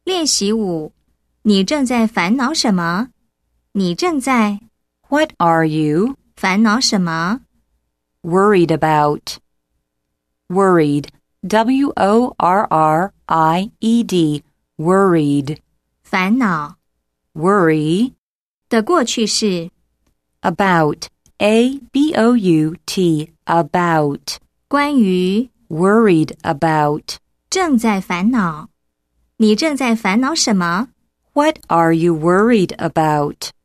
练习5，你正在烦恼什么？你正在 What are you 烦恼什么？ worried about? Worried. W-O-R-R-I-E-D. Worried. 烦恼 Worry. 的过去式 About. A-B-O-U-T. About. 关于 Worried about. 正在烦恼。你正在烦恼什么？ What are you worried about?